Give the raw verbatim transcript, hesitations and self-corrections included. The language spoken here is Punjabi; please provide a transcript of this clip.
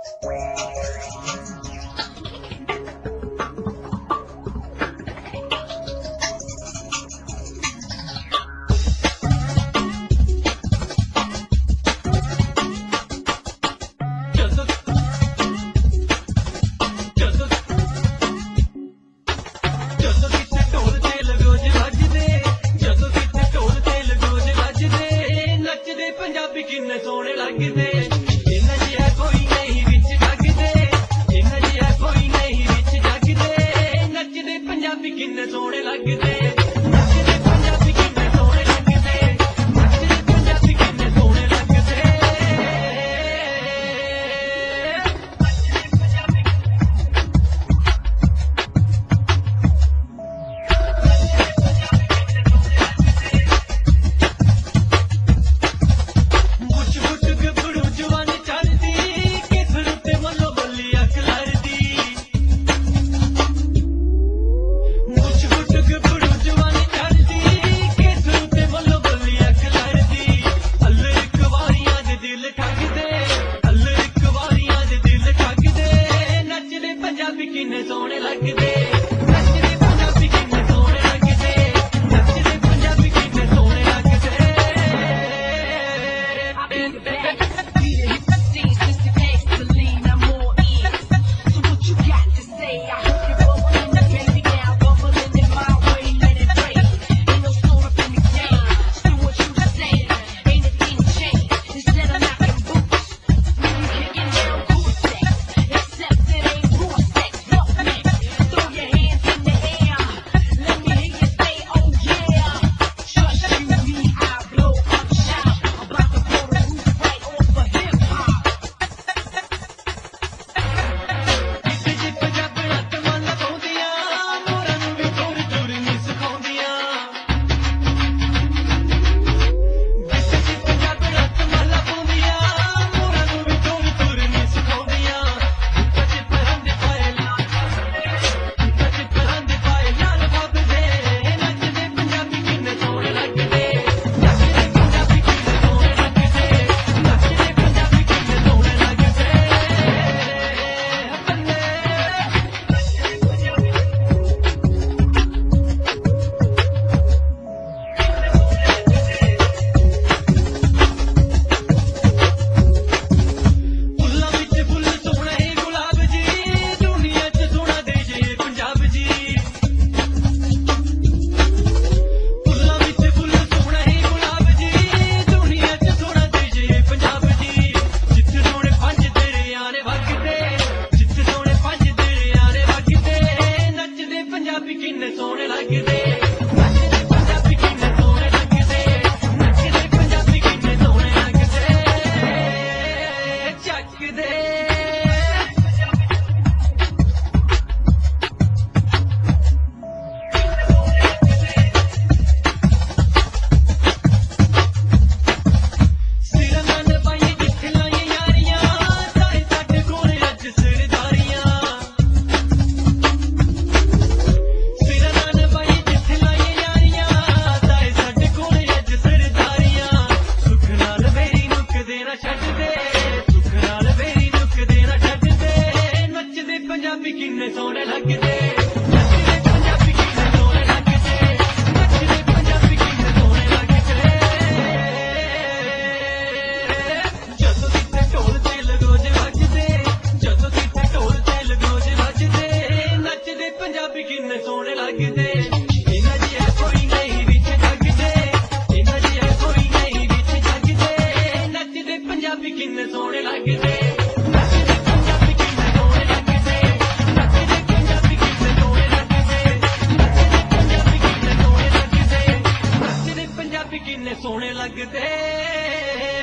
ਪੰਜਾਬੀ ਕਿੰਨੇ ਸੋਹਣੇ ਲੱਗਦੇ ਇਹਨਾਂ ਜਿਹਾ ਕੋਈ ਨਹੀਂ ਵਿੱਚ ਜੱਗਦੇ ਇਹਨਾਂ ਜਿਹਾ ਕੋਈ ਨਹੀਂ ਵਿੱਚ ਜੱਗਦੇ ਨੱਚਦੇ ਪੰਜਾਬੀ ਕਿੰਨੇ ਸੋਹਣੇ ਲੱਗਦੇ ਨੱਚਦੇ ਪੰਜਾਬੀ ਕਿੰਨੇ ਸੋਹਣੇ ਲੱਗਦੇ ਨੱਚਦੇ ਪੰਜਾਬੀ ਕਿੰਨੇ ਸੋਹਣੇ ਲੱਗਦੇ ਕਿੰਨੇ ਸੋਹਣੇ ਲੱਗਦੇ ਨੱਚਦੇ ਪੰਜਾਬੀ ਕਿੰਨੇ ਸੋਹਣੇ ਲੱਗਦੇ ਨੱਚਦੇ ਪੰਜਾਬੀ ਕਿੰਨੇ ਸੋਹਣੇ ਲੱਗਦੇ ਕਿੰਨੇ ਸੋਹਣੇ ਲੱਗਦੇ ਨੱਚਦੇ ਪੰਜਾਬੀ ਕਿੰਨੇ ਸੋਹਣੇ ਲੱਗਦੇ ਨੱਚਦੇ ਪੰਜਾਬੀ ਕਿੰਨੇ ਸੋਹਣੇ ਲੱਗਦੇ ਚੱਕਦੇ ਸਿਰਾਂ ਨਾਲ ਪਾਈਏ ਜਿੱਥੇ ਲਾਈਏ ਯਾਰੀਆਂ ਤਾਏ ਸਾਡੇ ਕੋਲ ਅੱਜ ਸਰਦਾਰੀਆਂ ਪੰਜਾਬੀ ਕਿੰਨੇ ਸੋਹਣੇ ਲੱਗਦੇ ਨੱਚਦੇ ਪੰਜਾਬੀ ਕਿੰਨੇ ਸੋਹਣੇ ਲੱਗਦੇ ਨੱਚਦੇ ਪੰਜਾਬੀ ਕਿੰਨੇ ਸੋਹਣੇ ਲੱਗਦੇ ਜਦੋਂ ਕਿਤੇ ਢੋਲ ਤੇ ਲਗੋਜੇ ਵੱਜਦੇ ਜਦੋਂ ਕਿਤੇ ਢੋਲ ਤੇ ਲਗੋਜੇ ਵੱਜਦੇ ਨੱਚਦੇ ਪੰਜਾਬੀ ਕਿੰਨੇ ਸੋਹਣੇ ਲੱਗਦੇ ਇਹਨਾਂ ਜਿਹਾ ਕੋਈ ਨਹੀਂ ਵਿੱਚ ਜੱਗਦੇ ਇਹਨਾਂ ਜਿਹਾ ਕੋਈ ਨਹੀਂ ਵਿੱਚ ਜੱਗਦੇ ਨੱਚਦੇ ਪੰਜਾਬੀ ਕਿੰਨੇ ਸੋਹਣੇ ਲੱਗਦੇ ਕਿੰਨੇ ਸੋਹਣੇ ਲੱਗਦੇ।